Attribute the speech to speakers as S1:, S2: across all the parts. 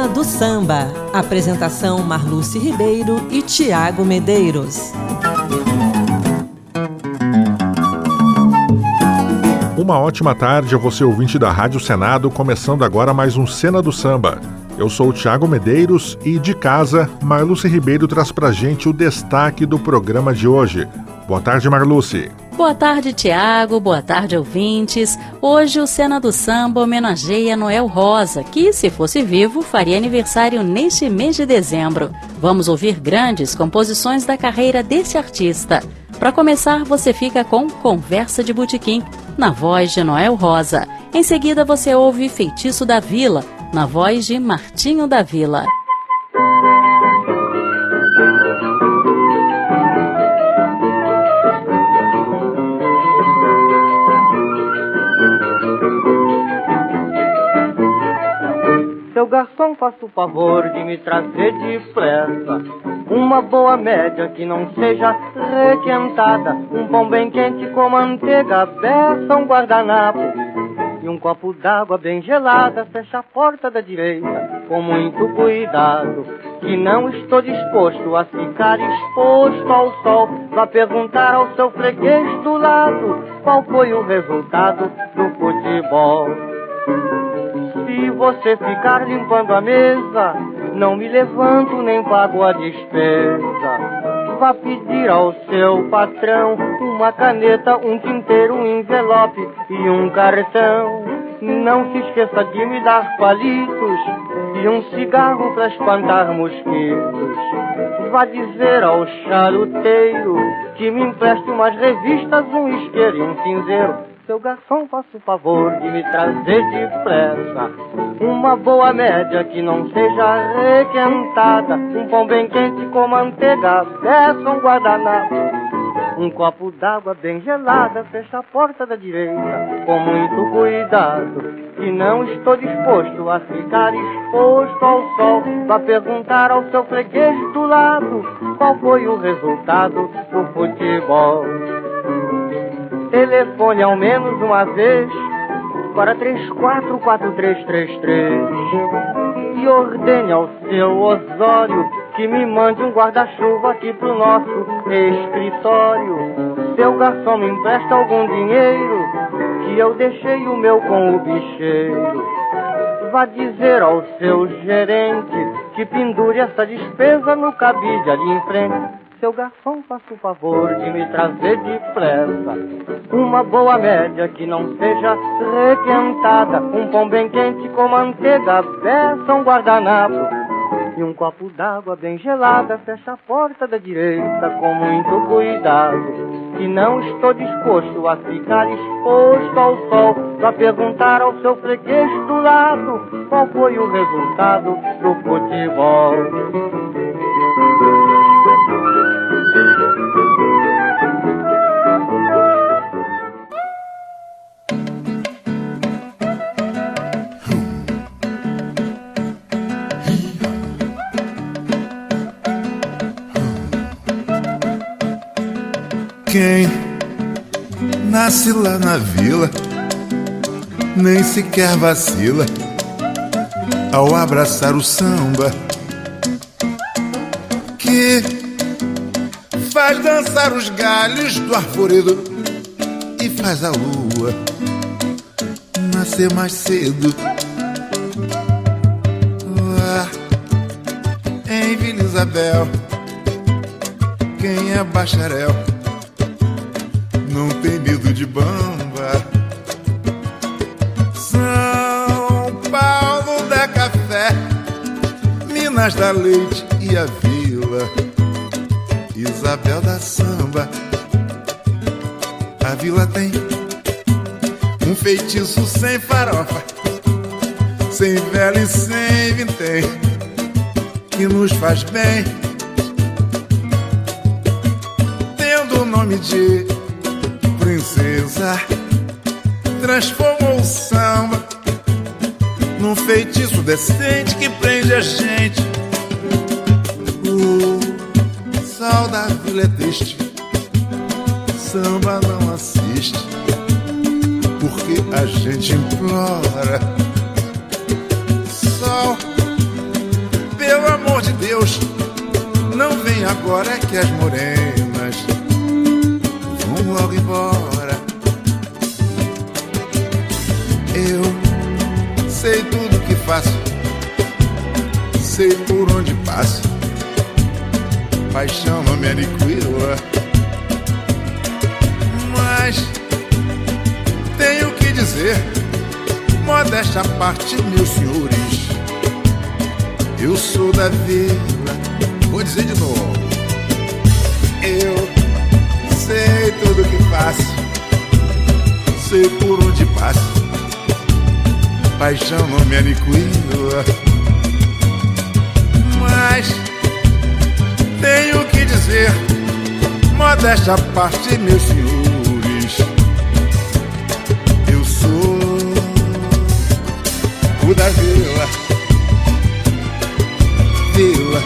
S1: Cena do Samba. Apresentação Marluce Ribeiro e Tiago Medeiros.
S2: Uma ótima tarde a você, ouvinte da Rádio Senado, começando agora mais um Cena do Samba. Eu sou o Tiago Medeiros e, de casa, Marluce Ribeiro traz pra gente o destaque do programa de hoje. Boa tarde, Marluce.
S3: Boa tarde, Tiago. Boa tarde, ouvintes. Hoje o Cena do Samba homenageia Noel Rosa, que, se fosse vivo, faria aniversário neste mês de dezembro. Vamos ouvir grandes composições da carreira desse artista. Para começar, você fica com Conversa de Botequim, na voz de Noel Rosa. Em seguida, você ouve Feitiço da Vila, na voz de Martinho da Vila.
S4: Seu garçom, faça o favor de me trazer depressa uma boa média que não seja requentada, um pão bem quente com manteiga, beça, um guardanapo e um copo d'água bem gelada. Fecha a porta da direita com muito cuidado, que não estou disposto a ficar exposto ao sol. Vá perguntar ao seu freguês do lado qual foi o resultado do futebol. Se você ficar limpando a mesa, não me levanto nem pago a despesa. Vá pedir ao seu patrão uma caneta, um tinteiro, um envelope e um cartão. Não se esqueça de me dar palitos e um cigarro para espantar mosquitos. Vá dizer ao charuteiro que me empreste umas revistas, um isqueiro e um cinzeiro. Seu garçom, faça o favor de me trazer depressa uma boa média que não seja requentada, um pão bem quente com manteiga, beça, um guardanapo, um copo d'água bem gelada. Fecha a porta da direita com muito cuidado, que não estou disposto a ficar exposto ao sol. Vá perguntar ao seu freguês do lado qual foi o resultado do futebol. Telefone ao menos uma vez para 344333 e ordene ao seu Osório que me mande um guarda-chuva aqui pro nosso escritório. Seu garçom, me empresta algum dinheiro, que eu deixei o meu com o bicheiro. Vá dizer ao seu gerente que pendure essa despesa no cabide ali em frente. Seu garçom, faça o favor de me trazer depressa uma boa média que não seja requentada, um pão bem quente com manteiga, beça, um guardanapo e um copo d'água bem gelada. Fecha a porta da direita com muito cuidado, que não estou disposto a ficar exposto ao sol. Vá perguntar ao seu freguês do lado qual foi o resultado do futebol.
S5: Quem nasce lá na vila nem sequer vacila ao abraçar o samba, que faz dançar os galhos do arvoredo e faz a lua nascer mais cedo. Lá em Vila Isabel, quem é bacharel não tem medo de bamba. São Paulo dá café, Minas dá leite e a Vila Isabel dá samba. A Vila tem um feitiço sem farofa, sem vela e sem vintém, que nos faz bem, tendo o nome de princesa. Transformou o samba num feitiço decente que prende a gente. O sal da vila é triste, samba não assiste, porque a gente implora. Sol de Deus, não vem agora que as morenas vão logo embora. Eu sei tudo que faço, sei por onde passo, paixão não me aniquila. Mas tenho que dizer, modéstia à parte, meus senhores, eu sou da vila. Vou dizer de novo. Eu sei tudo que faço, sei por onde passo, paixão não me aniquila. Mas tenho que dizer, modéstia à parte, meus senhores, eu sou o da vila. Vila,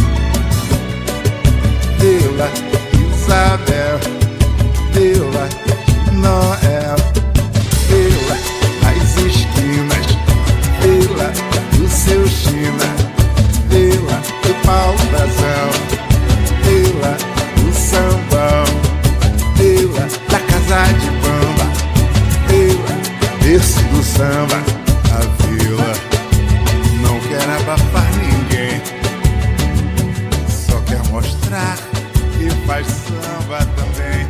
S5: Vila Isabel, Vila Noel, Vila das esquinas, Vila do seu China, Vila do pau-brasão, Vila do sambão, Vila da casa de bamba, Vila berço do samba. A vila não quer abafar ninguém, só quer mostrar que faz samba também.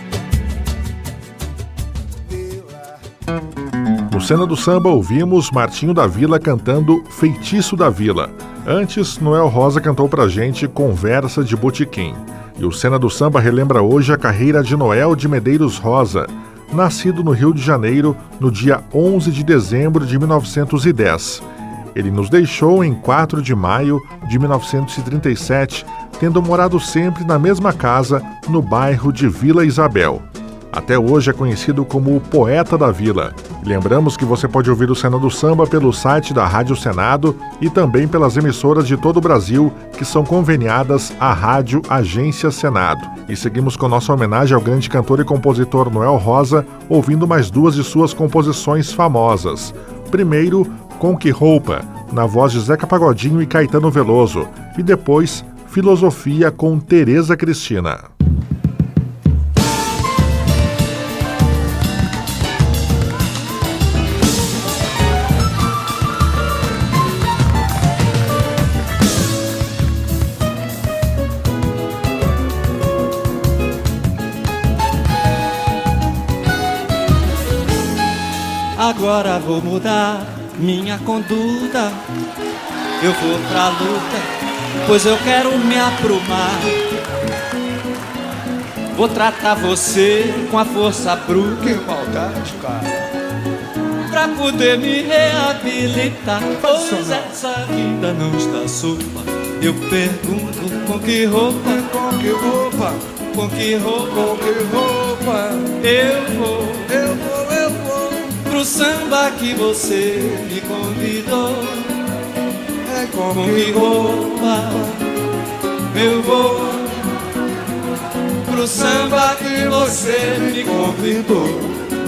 S2: No Cena do Samba ouvimos Martinho da Vila cantando Feitiço da Vila. Antes, Noel Rosa cantou pra gente Conversa de Botequim. E o Cena do Samba relembra hoje a carreira de Noel de Medeiros Rosa, nascido no Rio de Janeiro no dia 11 de dezembro de 1910. Ele nos deixou em 4 de maio de 1937, tendo morado sempre na mesma casa no bairro de Vila Isabel. Até hoje é conhecido como o Poeta da Vila. Lembramos que você pode ouvir o Cena do Samba pelo site da Rádio Senado e também pelas emissoras de todo o Brasil que são conveniadas à Rádio Agência Senado. E seguimos com nossa homenagem ao grande cantor e compositor Noel Rosa, ouvindo mais duas de suas composições famosas. Primeiro, Com Que Roupa, na voz de Zeca Pagodinho e Caetano Veloso, e depois, Filosofia com Tereza Cristina.
S6: Agora vou mudar minha conduta, eu vou pra luta, pois eu quero me aprumar. Vou tratar você com a força bruta, que maldade, cara, pra poder me reabilitar, pois essa vida não está solta. Eu pergunto, com que roupa, com que roupa, com que roupa, com que roupa eu vou pro samba que você me convidou. É com que roupa eu vou pro samba que você me convidou.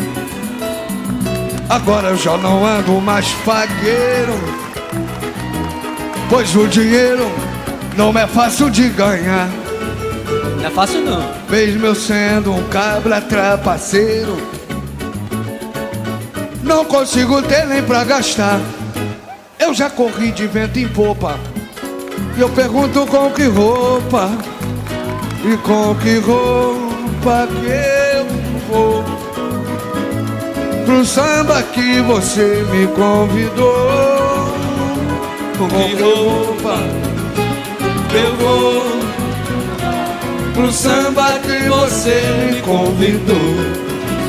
S6: Agora eu já não ando mais fagueiro, pois o dinheiro não é fácil de ganhar. Não é fácil não. Mesmo eu sendo um cabra trapaceiro, não consigo ter nem pra gastar. Eu já corri de vento em popa, e eu pergunto com que roupa, e com que roupa que eu vou pro samba que você me convidou. Com que roupa eu vou pro samba que você me convidou.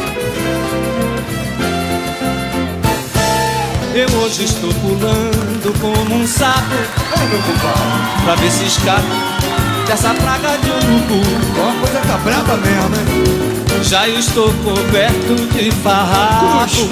S6: Eu hoje estou pulando como um sapo, pra ver se escapa dessa praga de urubu. Uma coisa tá brava mesmo, né? Já estou coberto de farrapo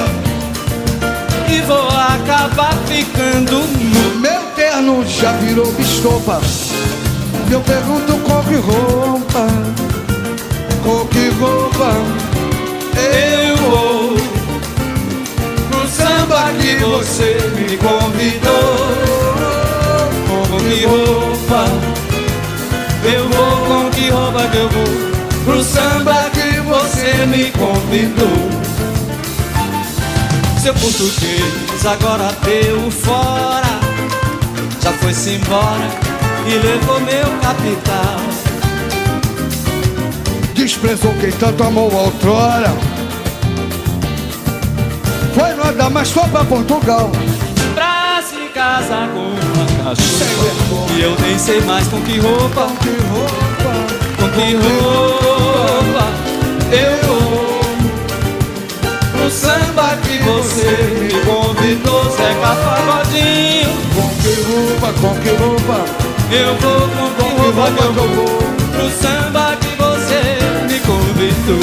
S6: e vou acabar ficando nu. Meu terno já virou estopa, eu pergunto com que roupa, com que roupa eu vou pro samba que você me convidou. Com que que roupa? Eu vou com que roupa que eu vou pro samba que você me convidou. Seu português agora deu fora, já foi-se embora e levou meu capital.
S7: Desprezou quem tanto amou outrora, foi nada, mas foi pra Portugal.
S6: Pra se casar com uma cachorra, e eu nem sei mais com que roupa, com que roupa eu vou pro samba que você me convidou, Zeca Pagodinho.
S7: Com que roupa
S6: Eu vou com que roupa que eu vou pro samba que você me convidou.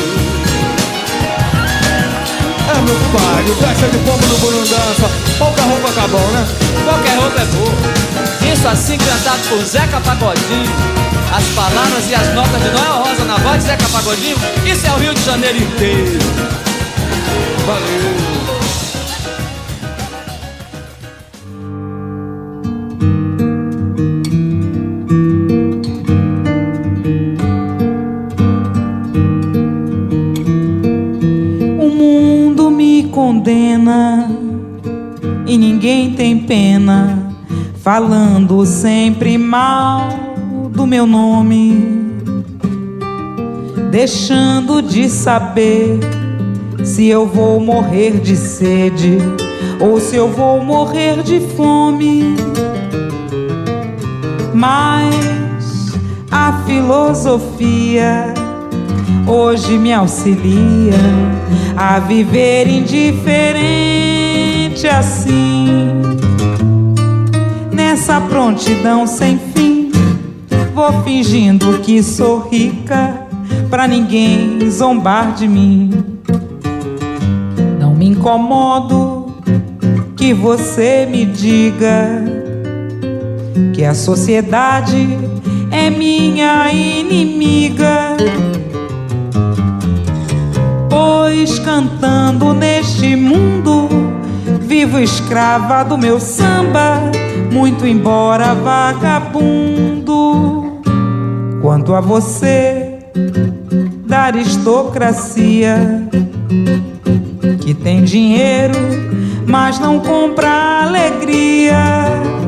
S7: É meu pai, festa de pombo no Burundança. Pouca roupa acabou, né?
S6: Qualquer roupa é boa. Isso assim cantado por Zeca Pagodinho. As palavras e as notas de Noel Rosa na voz de Zeca Pagodinho. Isso é o Rio de Janeiro inteiro.
S7: Valeu.
S8: Condena e ninguém tem pena, falando sempre mal do meu nome, deixando de saber se eu vou morrer de sede ou se eu vou morrer de fome. Mas a filosofia hoje me auxilia a viver indiferente assim. Nessa prontidão sem fim, vou fingindo que sou rica pra ninguém zombar de mim. Não me incomodo que você me diga que a sociedade é minha inimiga, pois cantando neste mundo vivo escrava do meu samba, muito embora vagabundo. Quanto a você, da aristocracia, que tem dinheiro, mas não compra alegria,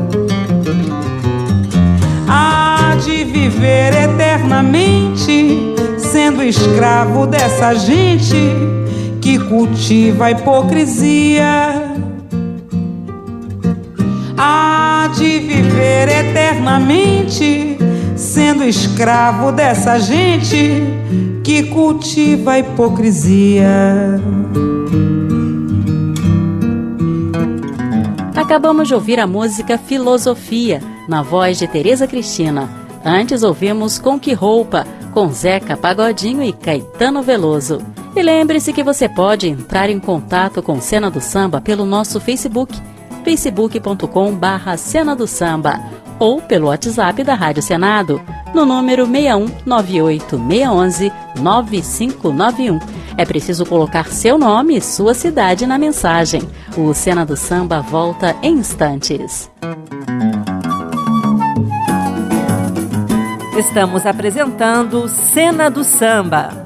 S8: há de viver eternamente sendo escravo dessa gente que cultiva a hipocrisia. Há de viver eternamente sendo escravo dessa gente que cultiva a hipocrisia.
S3: Acabamos de ouvir a música Filosofia, na voz de Tereza Cristina. Antes ouvimos Com Que Roupa, com Zeca Pagodinho e Caetano Veloso. E lembre-se que você pode entrar em contato com Cena do Samba pelo nosso Facebook, facebook.com/Cena do Samba, ou pelo WhatsApp da Rádio Senado, no número 6198-611-9591. É preciso colocar seu nome e sua cidade na mensagem. O Cena do Samba volta em instantes.
S1: Estamos apresentando Cena do Samba.